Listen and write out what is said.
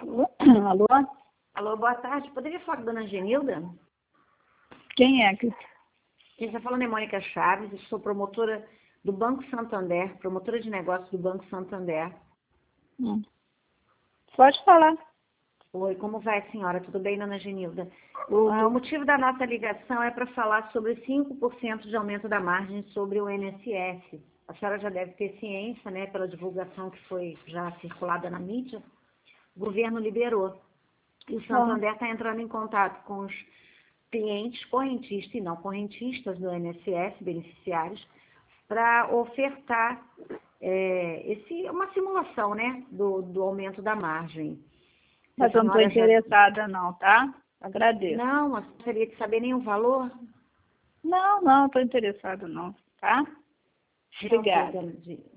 Alô? Alô, boa tarde. Poderia falar com a dona Genilda? Quem é? Quem está falando é Mônica Chaves, eu sou promotora do Banco Santander, promotora de negócios do Banco Santander. Pode falar. Oi, como vai, senhora? Tudo bem, dona Genilda? O motivo da nossa ligação é para falar sobre 5% de aumento da margem sobre o INSS. A senhora já deve ter ciência, né, pela divulgação que foi já circulada na mídia. O governo liberou. E o Santander está entrando em contato com os clientes correntistas e não correntistas do INSS, beneficiários, para ofertar uma simulação, né, do aumento da margem. Mas eu não estou interessada não, tá? Agradeço. Não, mas gostaria de saber nem o valor? Não estou interessada não, tá? Obrigada.